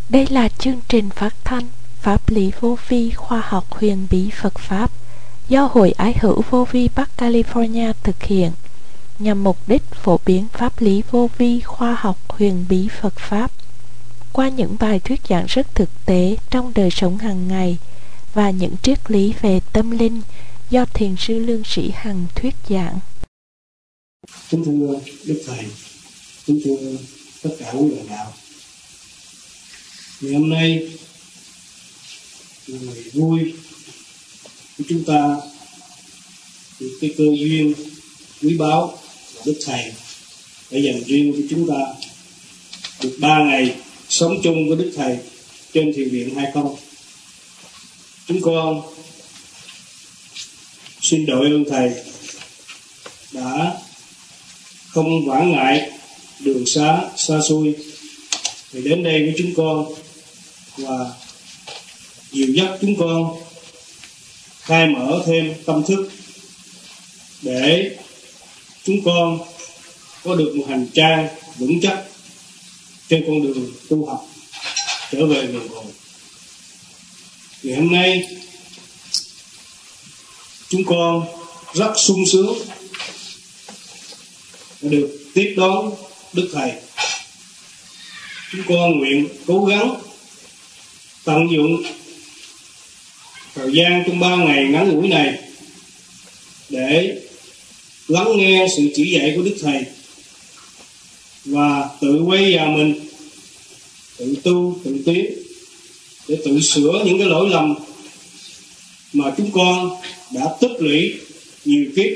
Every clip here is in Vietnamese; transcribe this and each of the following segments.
Đây là chương trình phát thanh Pháp lý vô vi khoa học huyền bí Phật Pháp do Hội Ái Hữu Vô Vi Bắc California thực hiện nhằm mục đích phổ biến pháp lý vô vi khoa học huyền bí Phật Pháp qua những bài thuyết giảng rất thực tế trong đời sống hàng ngày và những triết lý về tâm linh do Thiền sư Lương Sĩ Hằng thuyết giảng. Kính thưa Đức Thầy, kính thưa tất cả quý bạn đạo, ngày hôm nay là ngày vui của chúng ta, thì cái cơ duyên quý báu mà Đức Thầy đã dành riêng cho chúng ta được 3 ngày sống chung với Đức Thầy trên thiền viện 20. Chúng con xin đội ơn Thầy đã không quản ngại đường xá xa xôi thì đến đây với chúng con và dìu dắt chúng con khai mở thêm tâm thức để chúng con có được một hành trang vững chắc trên con đường tu học trở về nguồn cội. Ngày hôm nay chúng con rất sung sướng được tiếp đón Đức Thầy. Chúng con nguyện cố gắng tận dụng thời gian trong 3 ngày ngắn ngủi này để lắng nghe sự chỉ dạy của Đức Thầy và tự quay vào mình, tự tu, tự tiến để tự sửa những cái lỗi lầm mà chúng con đã tích lũy nhiều kiếp.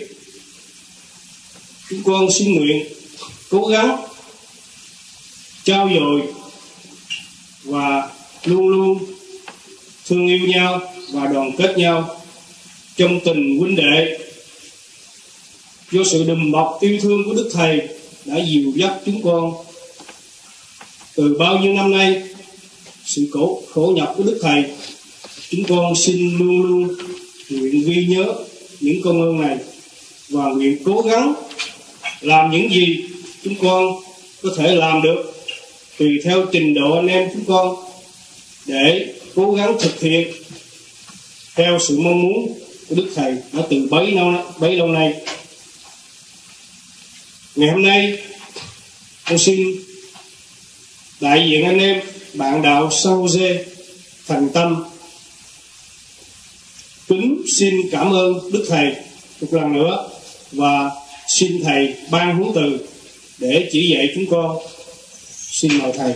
Chúng con xin nguyện cố gắng trau dồi và luôn luôn thương yêu nhau và đoàn kết nhau trong tình huynh đệ. Do sự đùm bọc yêu thương của Đức Thầy đã dìu dắt chúng con từ bao nhiêu năm nay, sự khổ nhọc của Đức Thầy, chúng con xin luôn luôn nguyện ghi nhớ những công ơn này và nguyện cố gắng làm những gì chúng con có thể làm được tùy theo trình độ anh em chúng con để cố gắng thực hiện theo sự mong muốn của Đức Thầy đã từ bấy lâu nay. Ngày hôm nay con xin đại diện anh em bạn đạo San Jose thành tâm kính xin cảm ơn Đức Thầy một lần nữa và xin Thầy ban huấn từ để chỉ dạy chúng con. Xin mời Thầy.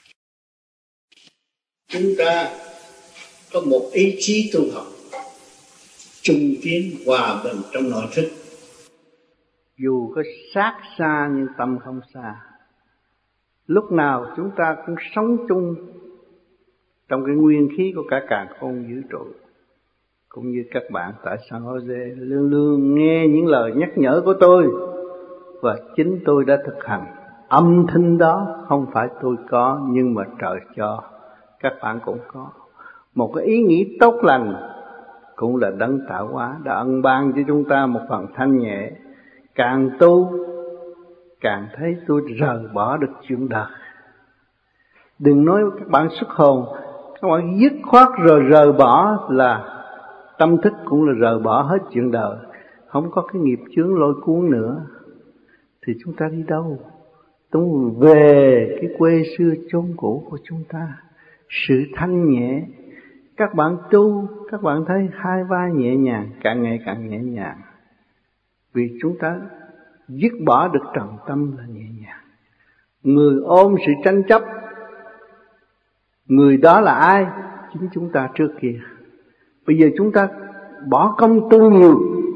Chúng ta có một ý chí tu học chung tiến hòa bình trong nội thức. Dù có sát xa nhưng tâm không xa. Lúc nào chúng ta cũng sống chung trong cái nguyên khí của cả càn khôn vũ trụ. Cũng như các bạn tại San Jose luôn luôn nghe những lời nhắc nhở của tôi, và chính tôi đã thực hành. Âm thanh đó không phải tôi có, nhưng mà trời cho, các bạn cũng có. Một cái ý nghĩ tốt lành cũng là đấng tạo hóa đã ân ban cho chúng ta một phần thanh nhẹ. Càng tu càng thấy tôi rời bỏ được chuyện đời. Đừng nói các bạn xuất hồn, các bạn dứt khoát rồi rời bỏ là tâm thức cũng là rời bỏ hết chuyện đời. Không có cái nghiệp chướng lôi cuốn nữa thì chúng ta đi đâu? Tung về cái quê xưa chốn cũ của chúng ta, sự thanh nhẹ. Các bạn tu, các bạn thấy hai vai nhẹ nhàng, càng ngày càng nhẹ nhàng. Vì chúng ta dứt bỏ được trần tâm là nhẹ nhàng. Người ôm sự tranh chấp, người đó là ai? Chính chúng ta trước kia. Bây giờ chúng ta bỏ công tu nhiều,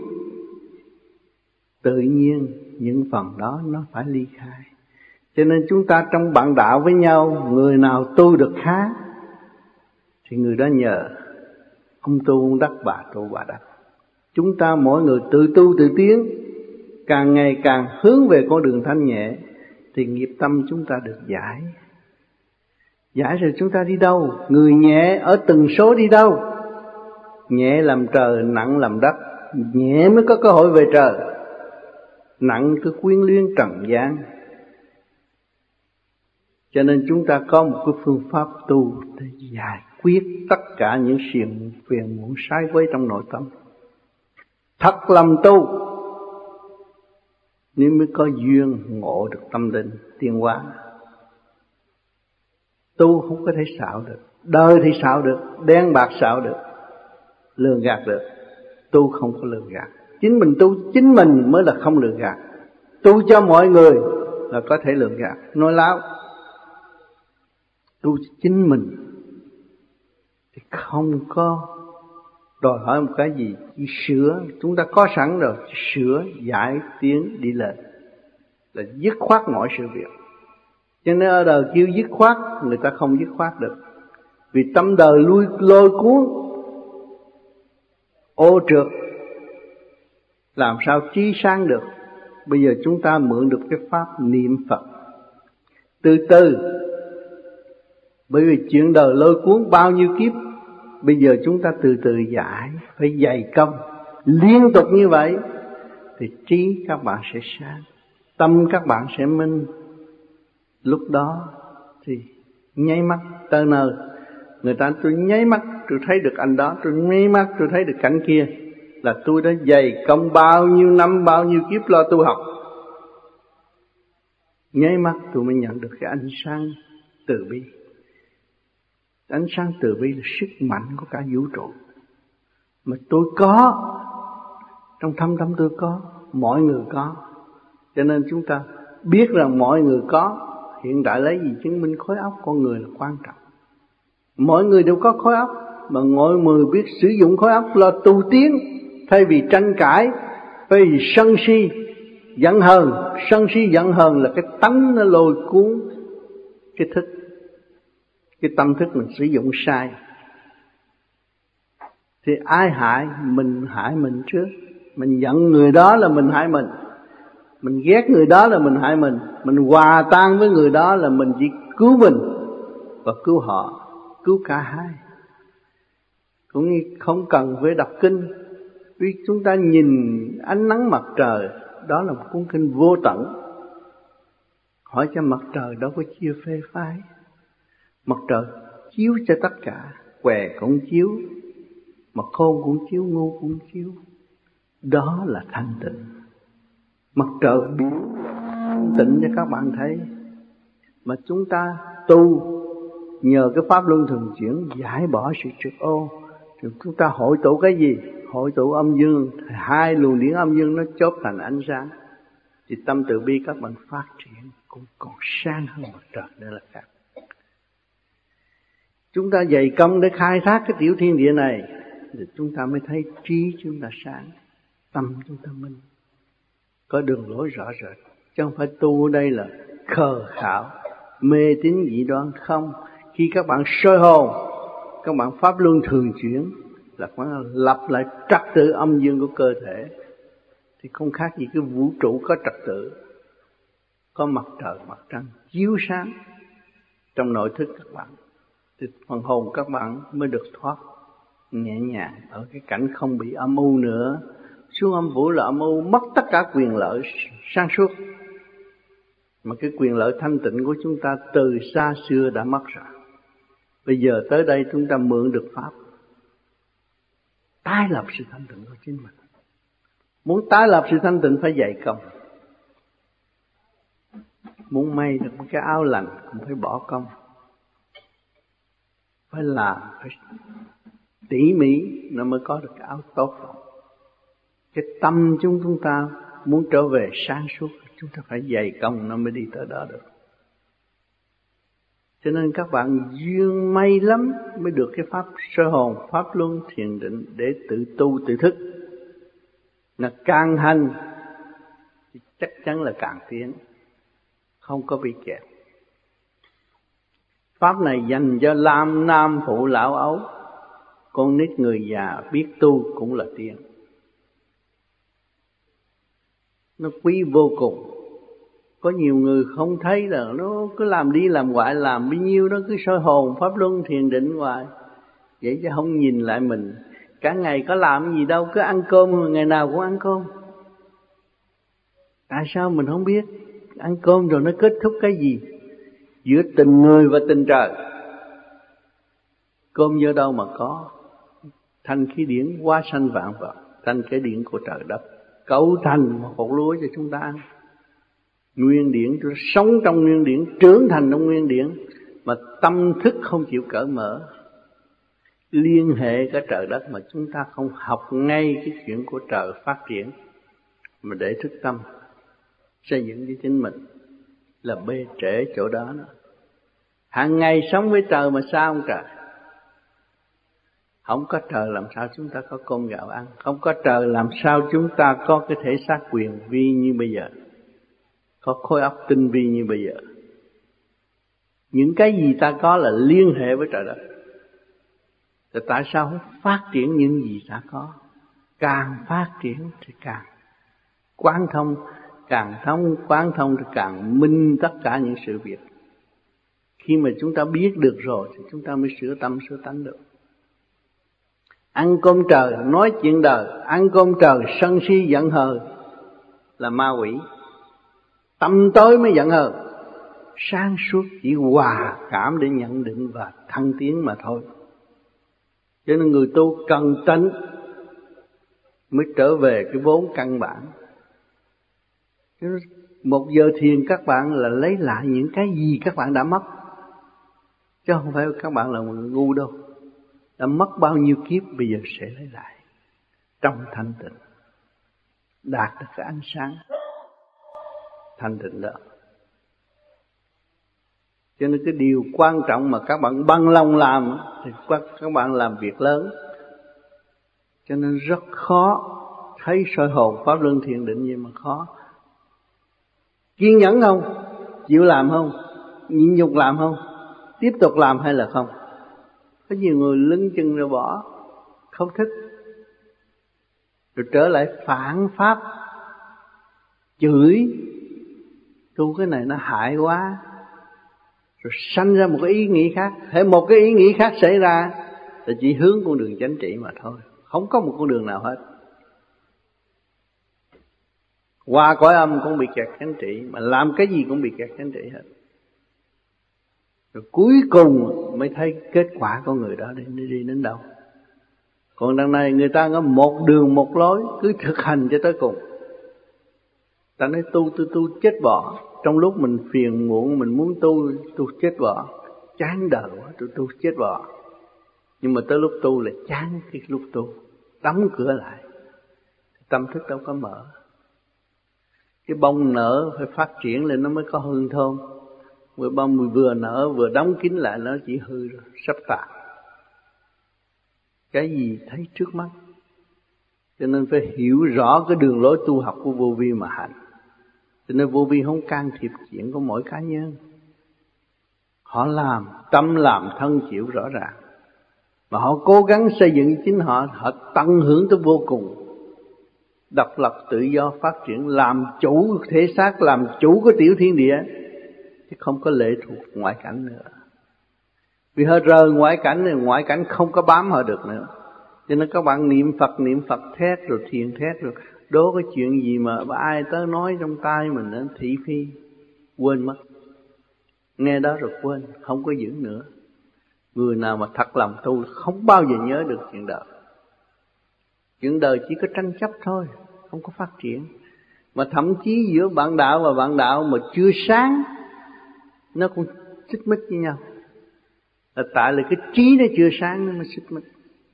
tự nhiên những phần đó nó phải ly khai. Cho nên chúng ta trong bạn đạo với nhau, người nào tu được khá thì người đó nhờ. Ông tu ông đắc, bà tu bà đắc. Chúng ta mỗi người tự tu tự tiến, càng ngày càng hướng về con đường thanh nhẹ thì nghiệp tâm chúng ta được giải. Giải rồi chúng ta đi đâu? Người nhẹ ở từng số đi đâu? Nhẹ làm trời, nặng làm đất. Nhẹ mới có cơ hội về trời, nặng cứ quyến luyến trần gian. Cho nên chúng ta có một cái phương pháp tu để giải quyết tất cả những phiền muộn sai quấy trong nội tâm. Thật lòng tu nếu mới có duyên ngộ được tâm định tiến hóa. Tu không có thể xạo được, đời thì xạo được, đen bạc xạo được, lường gạt được. Tu không có lường gạt. Chính mình tu chính mình mới là không lường gạt. Tu cho mọi người là có thể lường gạt, nói láo. Tu chính mình thì không có đòi hỏi một cái gì, chỉ sửa. Chúng ta có sẵn rồi, sửa, giải, tiến, đi lên là dứt khoát mọi sự việc. Cho nên ở đời kêu dứt khoát, người ta không dứt khoát được. Vì tâm đời lôi cuốn, ô trượt, làm sao trí sáng được. Bây giờ chúng ta mượn được cái pháp niệm Phật, từ từ. Bởi vì chuyện đời lôi cuốn bao nhiêu kiếp, bây giờ chúng ta từ từ giải, phải dày công liên tục như vậy thì trí các bạn sẽ sáng, tâm các bạn sẽ minh. Lúc đó thì nháy mắt tới nơi. Người ta tôi nháy mắt tôi thấy được anh đó, tôi nháy mắt tôi thấy được cảnh kia, là tôi đã dày công bao nhiêu năm, bao nhiêu kiếp lo tu học. Nháy mắt tôi mới nhận được cái ánh sáng từ bi. Ánh sáng từ bi là sức mạnh của cả vũ trụ. Mà tôi có, trong thâm tâm tôi có, mọi người có. Cho nên chúng ta biết rằng mọi người có. Hiện tại lấy gì chứng minh khối óc con người là quan trọng. Mọi người đều có khối óc, mà mọi người biết sử dụng khối óc là tu tiến. Thay vì tranh cãi, thay vì sân si, giận hờn. Sân si giận hờn là cái tánh nó lôi cuốn cái thức. Cái tâm thức mình sử dụng sai thì ai hại? Mình hại mình trước. Mình giận người đó là mình hại mình, mình ghét người đó là mình hại mình, mình hòa tan với người đó là mình chỉ cứu mình và cứu họ, cứu cả hai. Cũng như không cần phải đọc kinh, vì chúng ta nhìn ánh nắng mặt trời, đó là một cuốn kinh vô tận. Hỏi cho mặt trời đâu có chia phê phái. Mặt trời chiếu cho tất cả, què cũng chiếu, mà khôn cũng chiếu, ngu cũng chiếu. Đó là thanh tịnh. Mặt trời biến thanh tịnh cho các bạn thấy. Mà chúng ta tu nhờ cái pháp luân thường chuyển giải bỏ sự trực ô. Thì chúng ta hội tụ cái gì? Hội tụ âm dương, hai luồng điển âm dương nó chốt thành ánh sáng. Thì tâm từ bi các bạn phát triển cũng còn sáng hơn mặt trời nữa là khác. Chúng ta dày công để khai thác cái tiểu thiên địa này thì chúng ta mới thấy trí chúng ta sáng, tâm chúng ta minh, có đường lối rõ rệt. Chứ không phải tu ở đây là khờ khạo, mê tín dị đoan. Không, khi các bạn soi hồn, các bạn pháp luân thường chuyển là các bạn lập lại trật tự âm dương của cơ thể, thì không khác gì cái vũ trụ có trật tự, có mặt trời mặt trăng chiếu sáng trong nội thức các bạn, thì phần hồn các bạn mới được thoát nhẹ nhàng ở cái cảnh không bị âm u nữa. Xuống âm vũ là âm u, mất tất cả quyền lợi sáng suốt. Mà cái quyền lợi thanh tịnh của chúng ta từ xa xưa đã mất rồi. Bây giờ tới đây chúng ta mượn được pháp, tái lập sự thanh tịnh của chính mình. Muốn tái lập sự thanh tịnh phải dày công. Muốn may được một cái áo lành cũng phải bỏ công, phải làm, phải tỉ mỉ nó mới có được cái áo tốt. Cái tâm chúng ta muốn trở về sáng suốt, chúng ta phải dày công nó mới đi tới đó được. Cho nên các bạn duyên may lắm mới được cái pháp sơ hồn, pháp luân thiền định để tự tu tự thức. Là càng hành thì chắc chắn là càng tiến, không có bị kẹt. Pháp này dành cho nam phụ lão ấu, con nít người già biết tu cũng là tiến. Nó quý vô cùng. Có nhiều người không thấy là nó cứ làm đi làm hoài, làm bấy nhiêu nó cứ soi hồn pháp luân thiền định hoài. Vậy chứ không nhìn lại mình, cả ngày có làm gì đâu, cứ ăn cơm, ngày nào cũng ăn cơm. Tại sao mình không biết? Ăn cơm rồi nó kết thúc cái gì? giữa tình người và tình trời. Cơm do đâu mà có? Thành khí điển hóa sanh vạn vật, thành cái điển của trời đất cấu thành một hột lúa cho chúng ta ăn. Nguyên điển, chúng ta sống trong nguyên điển, trưởng thành trong nguyên điển, mà tâm thức không chịu cởi mở, liên hệ cả trời đất mà chúng ta không học ngay cái chuyện của trời phát triển, mà để thức tâm xây dựng cho chính mình là bê trễ chỗ đó. Hàng ngày sống với trời mà sao không trời? Không có trời làm sao chúng ta có cơm gạo ăn, không có trời làm sao chúng ta có cái thể xác quyền vi như bây giờ, có khối óc tinh vi như bây giờ. Những cái gì ta có là liên hệ với trời đất. Thì tại sao không phát triển những gì ta có? Càng phát triển thì càng quán thông, càng quán thông thì càng minh tất cả những sự việc. Khi mà chúng ta biết được rồi thì chúng ta mới sửa tâm sửa tánh được. Ăn cơm trời, nói chuyện đời, ăn cơm trời sân si giận hờn là ma quỷ. Tâm tối mới giận hờn, sáng suốt chỉ hòa cảm để nhận định và thăng tiến mà thôi. Cho nên người tu cần tánh mới trở về cái vốn căn bản. Một giờ thiền các bạn là lấy lại những cái gì các bạn đã mất, chứ không phải các bạn là người ngu đâu. Đã mất bao nhiêu kiếp bây giờ sẽ lấy lại trong thanh tịnh, đạt được cái ánh sáng thanh tịnh đó. Cho nên cái điều quan trọng mà các bạn bằng lòng làm thì các bạn làm việc lớn. Cho nên rất khó thấy soi hồn pháp luân thiền định gì mà khó. Kiên nhẫn không? Chịu làm không? Nhịn nhục làm không? Tiếp tục làm hay là không? Có nhiều người lưng chừng rồi bỏ, không thích, rồi trở lại phản pháp, chửi tu cái này nó hại quá, rồi sanh ra một cái ý nghĩ khác. Hễ một cái ý nghĩ khác xảy ra là chỉ hướng con đường chánh trị mà thôi, không có một con đường nào hết. Qua cõi âm cũng bị kẹt chánh trị, mà làm cái gì cũng bị kẹt chánh trị hết. Rồi cuối cùng mới thấy kết quả của người đó đi đến đâu. Còn đằng này người ta có một đường một lối, cứ thực hành cho tới cùng. Ta nói tu chết bỏ. Trong lúc mình phiền muộn, mình muốn tu chết bỏ, chán đời quá, tu chết bỏ. Nhưng mà tới lúc tu là chán cái lúc tu, đóng cửa lại, tâm thức đâu có mở. Cái bông nở phải phát triển lên nó mới có hương thơm. Bông vừa nở vừa đóng kín lại nó chỉ hư rồi, sắp tàn. Cái gì thấy trước mắt. Cho nên phải hiểu rõ cái đường lối tu học của vô vi mà hành. Cho nên vô vi không can thiệp chuyện của mỗi cá nhân. Họ làm, tâm làm thân chịu rõ ràng. Mà họ cố gắng xây dựng chính họ, họ tận hưởng tới vô cùng. Độc lập tự do phát triển, làm chủ thể xác, làm chủ của tiểu thiên địa, chứ không có lệ thuộc ngoại cảnh nữa. Vì họ rời ngoại cảnh này, ngoại cảnh không có bám họ được nữa. Cho nên các bạn niệm Phật thét rồi thiền thét rồi đố cái chuyện gì mà ai tới nói trong tai mình nó thị phi, quên mất. Nghe đó rồi quên, không có giữ nữa. Người nào mà thật lòng tu không bao giờ nhớ được chuyện đời. Chuyện đời chỉ có tranh chấp thôi, không có phát triển. Mà thậm chí giữa bạn đạo và bạn đạo mà chưa sáng, nó cũng xích mích với nhau. Là tại là cái trí nó chưa sáng nó mới xích mích.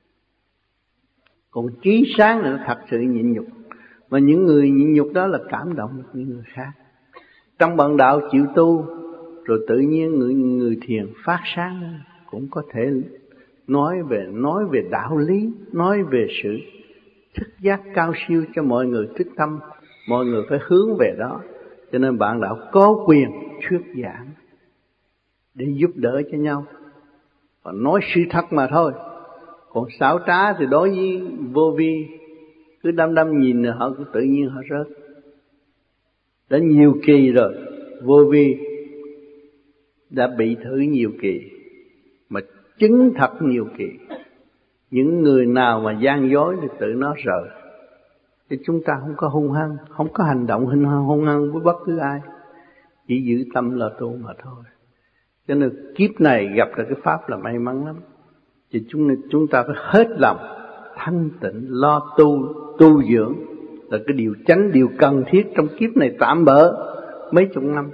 Còn trí sáng là nó thật sự nhịn nhục. Mà những người nhịn nhục đó là cảm động những người khác. Trong bạn đạo chịu tu, rồi tự nhiên người thiền phát sáng cũng có thể nói về đạo lý, nói về sự thức giác cao siêu cho mọi người thức tâm, mọi người phải hướng về đó. Cho nên bạn đạo có quyền thuyết giảng để giúp đỡ cho nhau và nói sự thật mà thôi. Còn xảo trá thì đối với vô vi cứ đăm nhìn họ cứ tự nhiên họ rớt. Đã nhiều kỳ rồi, vô vi đã bị thử nhiều kỳ mà chứng thật nhiều kỳ. Những người nào mà gian dối thì tự nó rời. Thì chúng ta không có hung hăng, không có hành động hung hăng với bất cứ ai, chỉ giữ tâm là tu mà thôi. Cho nên kiếp này gặp được cái pháp là may mắn lắm. Thì chúng ta phải hết lòng thanh tịnh lo tu dưỡng là cái điều chánh, điều cần thiết trong kiếp này tạm bỡ mấy chục năm.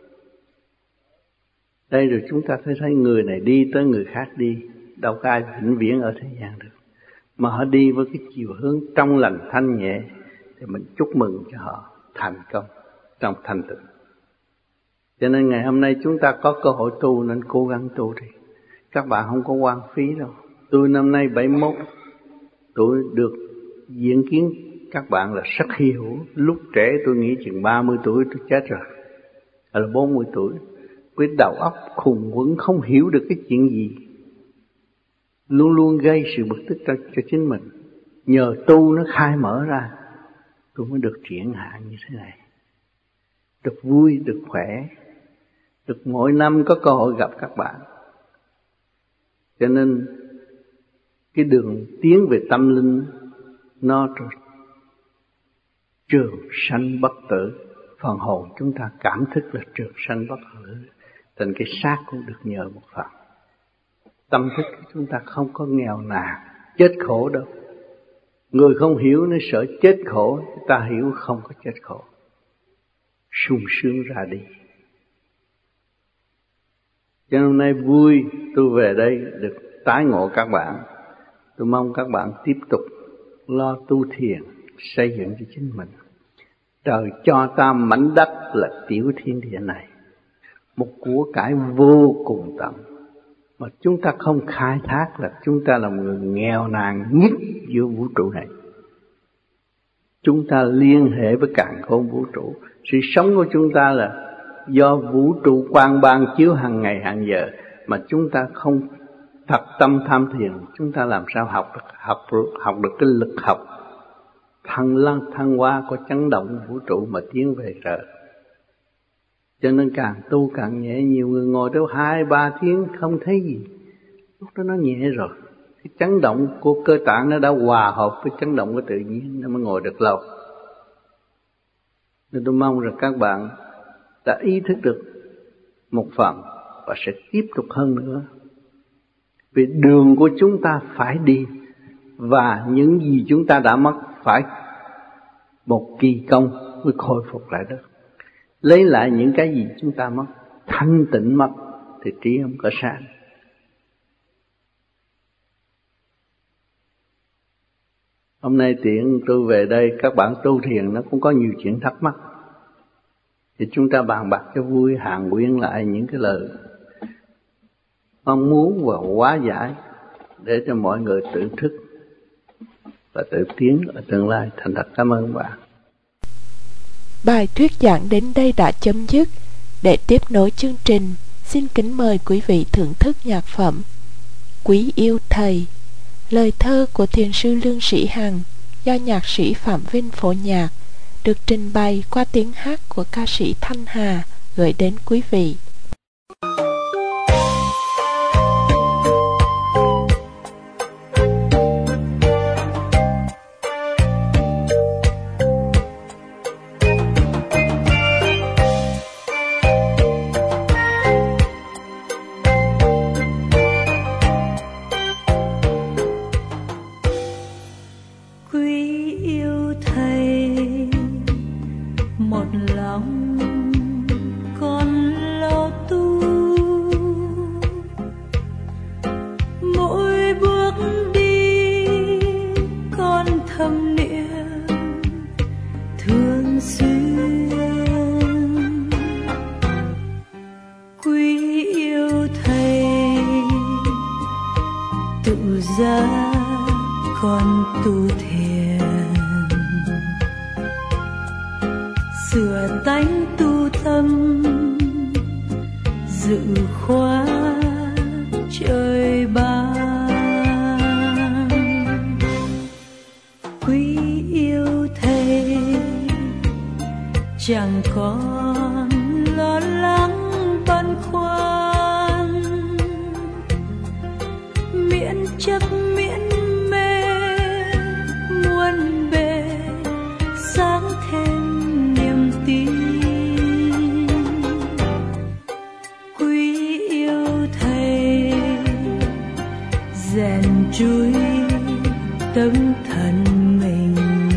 Đây rồi chúng ta thấy người này đi tới người khác đi, đâu có ai vĩnh viễn ở thế gian được. Mà họ đi với cái chiều hướng trong lành thanh nhẹ thì mình chúc mừng cho họ thành công trong thanh tịnh. Cho nên ngày hôm nay chúng ta có cơ hội tu nên cố gắng tu đi. Các bạn không có hoang phí đâu. Tôi năm nay 71 tuổi được diễn kiến các bạn là rất hy hữu. Lúc trẻ tôi nghĩ chừng 30 tuổi tôi chết rồi, hay là 40 tuổi. Với đầu óc khùng quẫn không hiểu được cái chuyện gì, luôn luôn gây sự bực tức cho chính mình. Nhờ tu nó khai mở ra, tôi mới được triển hạ như thế này, được vui, được khỏe, được mỗi năm có cơ hội gặp các bạn. Cho nên cái đường tiến về tâm linh nó trường sanh bất tử. Phần hồn chúng ta cảm thức là trường sanh bất tử, thành cái xác cũng được nhờ một phần. Tâm thức của chúng ta không có nghèo nàn, chết khổ đâu. Người không hiểu nó sợ chết khổ, ta hiểu không có chết khổ, sung sướng ra đi. Cho nên hôm nay vui tôi về đây được tái ngộ các bạn. Tôi mong các bạn tiếp tục lo tu thiền, xây dựng cho chính mình. Trời cho ta mảnh đất là tiểu thiên địa này, một của cải vô cùng tận, mà chúng ta không khai thác là chúng ta là một người nghèo nàn nhất giữa vũ trụ này. Chúng ta liên hệ với càn khôn vũ trụ. Sự sống của chúng ta là do vũ trụ quang ban chiếu hàng ngày hàng giờ, mà chúng ta không thật tâm tham thiền, chúng ta làm sao học được cái lực học thăng hoa của chấn động vũ trụ mà tiến về trời. Cho nên càng tu càng nhẹ. Nhiều người ngồi đâu 2-3 tiếng không thấy gì, lúc đó nó nhẹ rồi. Cái chấn động của cơ tạng nó đã hòa hợp với chấn động của tự nhiên, nó mới ngồi được lâu. Nên tôi mong rằng các bạn đã ý thức được một phần và sẽ tiếp tục hơn nữa. Vì đường của chúng ta phải đi, và những gì chúng ta đã mất phải một kỳ công mới khôi phục lại được. Lấy lại những cái gì chúng ta mất, thanh tịnh mất thì trí không có sáng. Hôm nay tiện tôi về đây, các bạn tu thiền nó cũng có nhiều chuyện thắc mắc, thì chúng ta bàn bạc cho vui, hàn huyên lại những cái lời mong muốn và hóa giải để cho mọi người tự thức và tự tiến ở tương lai. Thành thật cảm ơn bạn. Bài thuyết giảng đến đây đã chấm dứt. Để tiếp nối chương trình, xin kính mời quý vị thưởng thức nhạc phẩm Quý Yêu Thầy, lời thơ của thiền sư Lương Sĩ Hằng do nhạc sĩ Phạm Vinh phổ nhạc, được trình bày qua tiếng hát của ca sĩ Thanh Hà, gửi đến quý vị. Chẳng còn lo lắng băn khoăn, miễn chấp miễn mê muôn bề, sáng thêm niềm tin. Quý yêu đấng thân mình.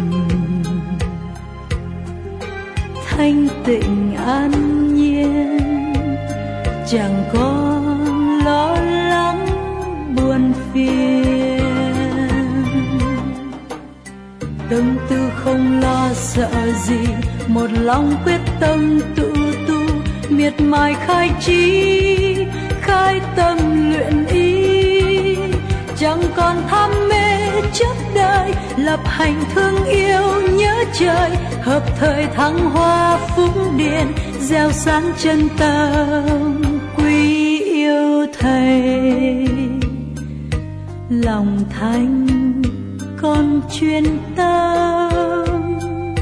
Thanh tịnh an nhiên, chẳng còn lo lắng buồn phiền. Tâm tư không lo sợ gì, một lòng quyết tâm tự tu, miệt mài khai trí, khai tâm luyện ý. Chẳng còn tham mê chấp đời, lập hành thương yêu nhớ trời, hợp thời thăng hoa phúc điền, gieo sáng chân tâm quý yêu Thầy. Lòng thanh con chuyên tâm,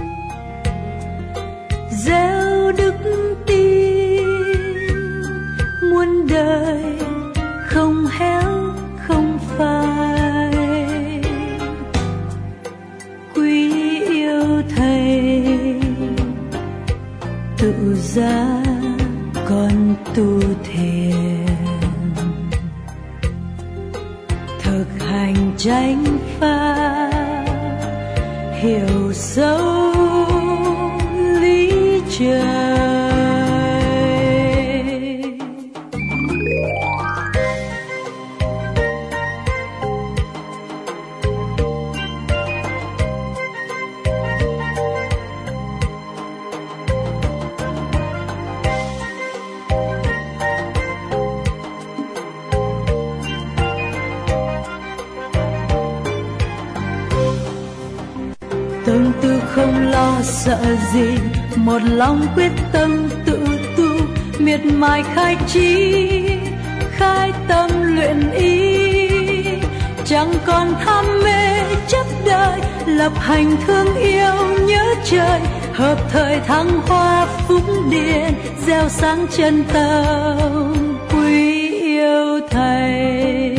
gieo đức tin, muôn đời không héo không phai. Quý yêu Thầy, tự giá con tu thiền, thực hành chánh pháp, hiểu sâu lý trời. Tâm tư không lo sợ gì, một lòng quyết tâm tự tu, miệt mài khai trí, khai tâm luyện ý. Chẳng còn tham mê chấp đời, lập hành thương yêu nhớ trời, hợp thời thăng hoa phúc điền, gieo sáng chân tâm quý yêu Thầy.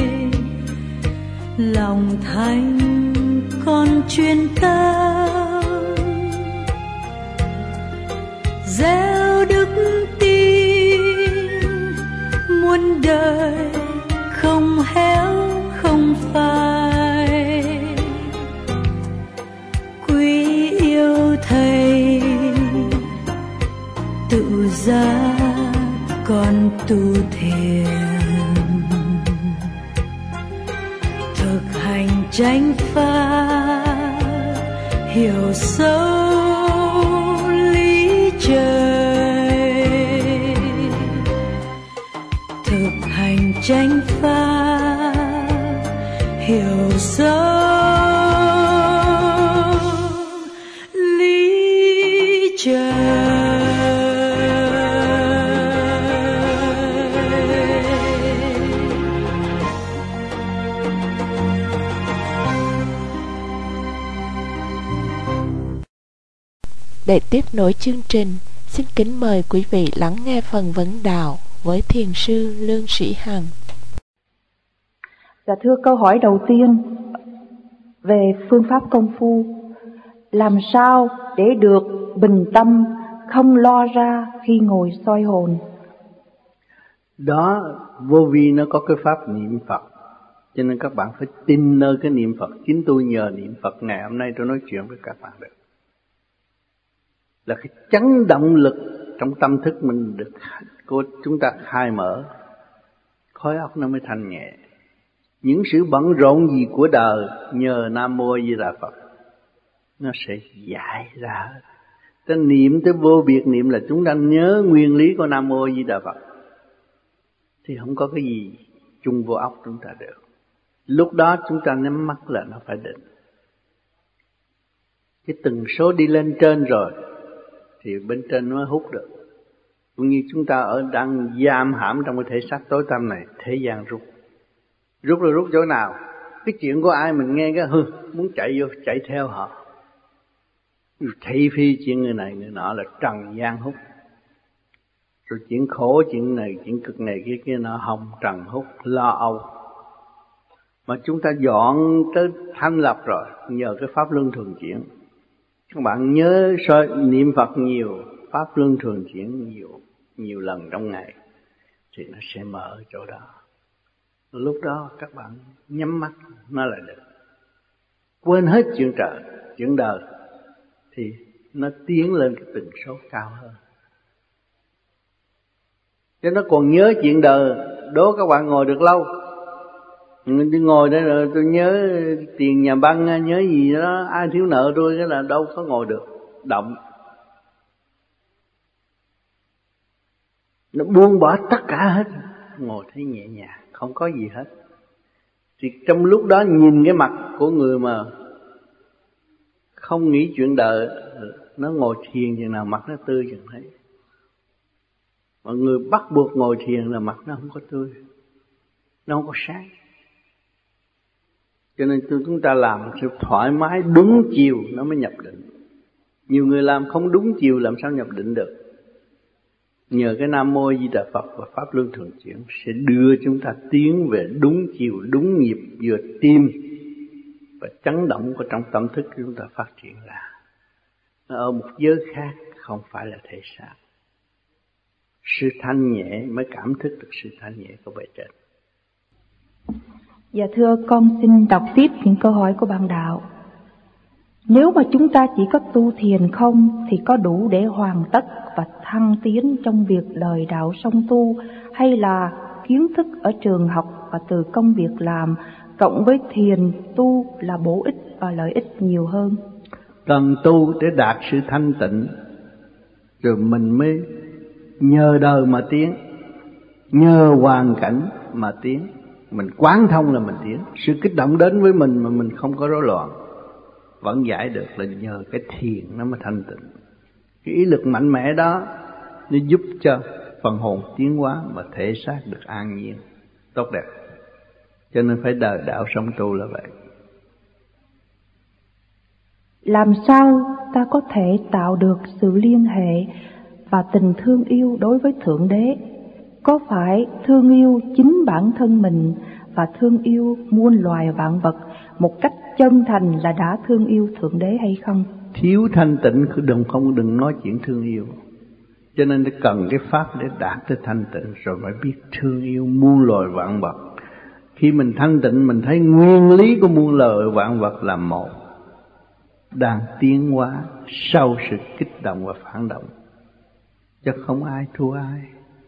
Lòng thanh con chuyên tâm, gieo đức tin, muôn đời không héo không phai. Quý yêu Thầy, tự giá con tu thiền, thực hành chánh pháp, hiểu sâu lý trời. Thực hành chánh pháp, hiểu sâu lý trời. Để tiếp nối chương trình, xin kính mời quý vị lắng nghe phần vấn đạo với Thiền sư Lương Sĩ Hằng. Dạ thưa, câu hỏi đầu tiên về phương pháp công phu, làm sao để được bình tâm, không lo ra khi ngồi soi hồn? Đó, vô vi nó có cái pháp niệm Phật, cho nên các bạn phải tin nơi cái niệm Phật. Chính tôi nhờ niệm Phật ngày hôm nay tôi nói chuyện với các bạn được, là cái chấn động lực trong tâm thức mình được của chúng ta khai mở, khối óc nó mới thanh nhẹ. Những sự bận rộn gì của đời nhờ Nam Mô A Di Đà Phật nó sẽ giải ra. Ta niệm tới vô biệt niệm là chúng ta nhớ nguyên lý của Nam Mô A Di Đà Phật, thì không có cái gì chung vô óc chúng ta được. Lúc đó chúng ta nhắm mắt là nó phải định. Cái tần số đi lên trên rồi thì bên trên nó mới hút được. Cũng như chúng ta đang giam hãm trong cái thể xác tối tăm này, thế gian rút. Rút là rút chỗ nào? Cái chuyện của ai mình nghe cái muốn chạy vô, chạy theo họ. Thị phi chuyện người này người nọ là trần gian hút. Rồi chuyện khổ, chuyện này, chuyện cực này kia kia nọ hồng trần hút, lo âu. Mà chúng ta dọn tới thanh lập rồi, nhờ cái pháp luân thường chuyển. Các bạn nhớ niệm Phật nhiều, pháp luân thường chuyển nhiều lần trong ngày, thì nó sẽ mở chỗ đó. Lúc đó các bạn nhắm mắt nó là được. quên hết chuyện trời, chuyện đời, thì nó tiến lên cái tần số cao hơn. Chứ nó còn nhớ chuyện đời, đố các bạn ngồi được lâu. Tôi ngồi đây rồi tôi nhớ tiền nhà băng, nhớ gì đó, ai thiếu nợ tôi, cái là đâu có ngồi được, động. Nó buông bỏ tất cả hết, ngồi thấy nhẹ nhàng, không có gì hết. Thì trong lúc đó nhìn cái mặt của người mà không nghĩ chuyện đời, nó ngồi thiền chừng nào mặt nó tươi chừng thấy. Mọi người bắt buộc ngồi thiền là mặt nó không có tươi, nó không có sáng. Cho nên chúng ta làm sự thoải mái đúng chiều nó mới nhập định. Nhiều người làm không đúng chiều làm sao nhập định được. Nhờ cái Nam Mô Di Đà Phật và Pháp Luân Thường Chuyển sẽ đưa chúng ta tiến về đúng chiều, đúng nhịp, vừa tim và chấn động của trong tâm thức chúng ta phát triển ra. Nó ở một giới khác, không phải là thể xác. Sự thanh nhẹ mới cảm thức được sự thanh nhẹ của bề trên. Dạ thưa, con xin đọc tiếp những câu hỏi của bạn đạo. Nếu mà chúng ta chỉ có tu thiền không thì có đủ để hoàn tất và thăng tiến trong việc đời đạo song tu, hay là kiến thức ở trường học và từ công việc làm cộng với thiền tu là bổ ích và lợi ích nhiều hơn? Cần tu để đạt sự thanh tịnh, rồi mình mới nhờ đời mà tiến, nhờ hoàn cảnh mà tiến. Mình quán thông là mình tiến. Sự kích động đến với mình mà mình không có rối loạn, vẫn giải được là nhờ cái thiền nó mới thanh tịnh. Cái ý lực mạnh mẽ đó nó giúp cho phần hồn tiến hóa mà thể xác được an nhiên, tốt đẹp. Cho nên phải đời đạo song tu là vậy. Làm sao ta có thể tạo được sự liên hệ và tình thương yêu đối với Thượng Đế? Có phải thương yêu chính bản thân mình và thương yêu muôn loài vạn vật một cách chân thành là đã thương yêu Thượng Đế hay không? Thiếu thanh tịnh đừng nói chuyện thương yêu. Cho nên cần cái pháp để đạt tới thanh tịnh rồi mới biết thương yêu muôn loài vạn vật. Khi mình thanh tịnh mình thấy nguyên lý của muôn loài vạn vật là một, đang tiến hóa sau sự kích động và phản động. Chứ không ai thua ai,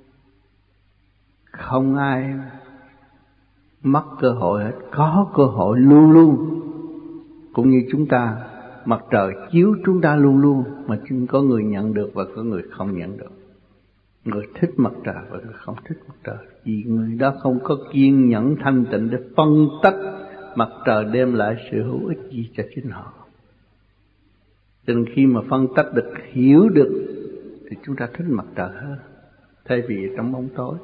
không ai mất cơ hội hết, có cơ hội luôn luôn. Cũng như chúng ta, mặt trời chiếu chúng ta luôn luôn, mà có người nhận được và có người không nhận được. Người thích mặt trời và người không thích mặt trời, vì người đó không có kiên nhẫn thanh tịnh để phân tách mặt trời đem lại sự hữu ích gì cho chính họ. Cho nên khi mà phân tách được, hiểu được thì chúng ta thích mặt trời hơn, thay vì trong bóng tối.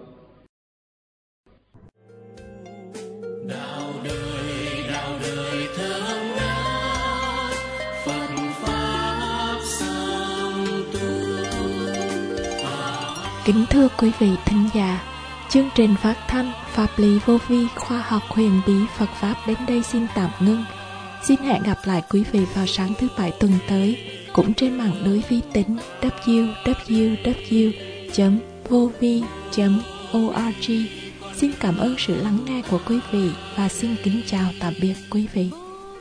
Đạo đời thơm ngát, Phật pháp song tu. Kính thưa quý vị thính giả, chương trình phát thanh Pháp lý vô vi khoa học huyền bí Phật pháp đến đây xin tạm ngưng. Xin hẹn gặp lại quý vị vào sáng thứ Bảy tuần tới, cũng trên mạng lưới vi tính www.vovi.org. Xin cảm ơn sự lắng nghe của quý vị và xin kính chào tạm biệt quý vị.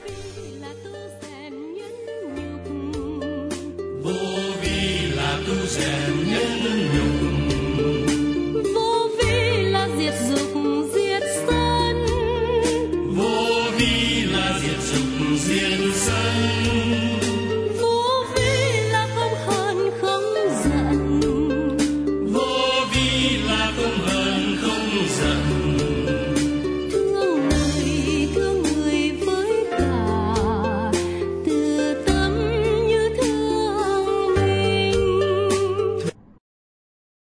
Vô vi là tu rèn nhân nhục, Vô vi là diệt dục diệt sân, vô vi là diệt dục diệt sân.